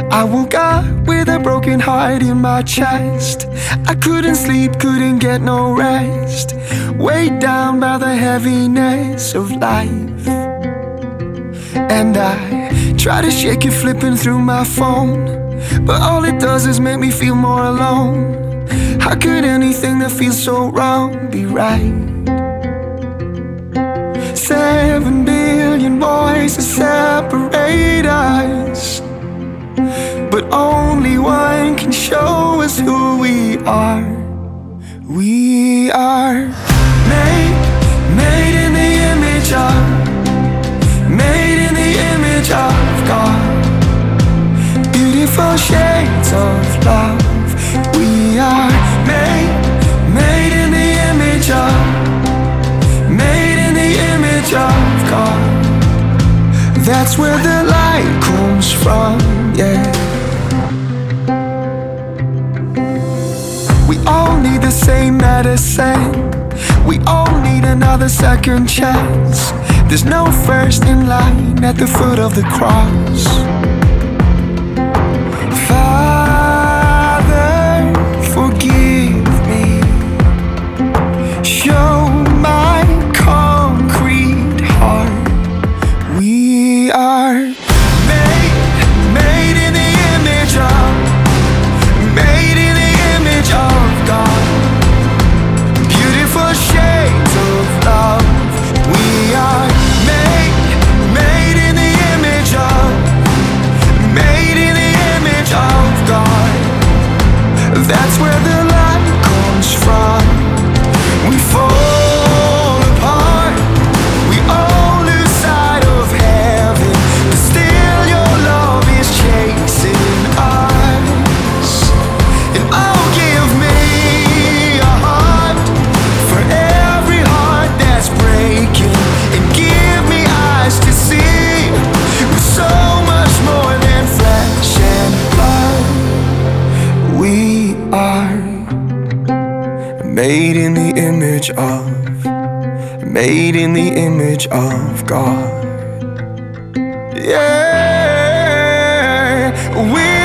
I woke up with a broken heart in my chest. I couldn't sleep, couldn't get no rest, weighed down by the heaviness of life. And I try to shake it, flipping through my phone, but all it does is make me feel more alone. How could anything that feels so wrong be right? 7 billion voices separate us, but only one can show us who we are. We are made in the image of, made in the image of God. Beautiful shades of love. We are made in the image of, made in the image of God. That's where the light comes from, yeah. We all need the same medicine, we all need another second chance. There's no first in line at the foot of the cross. Father, forgive me, show my concrete heart. We are made in the image of, made in the image of God. Beautiful shades of love. We are made in the image of, made in the image of God. That's where the light comes from. We fall apart, we all lose sight of heaven, but still your love is chasing us. And oh, give me a heart for every heart that's breaking, and give me eyes to see we're so much more than flesh and blood. We are made in the image of, made in the image of God. Yeah, we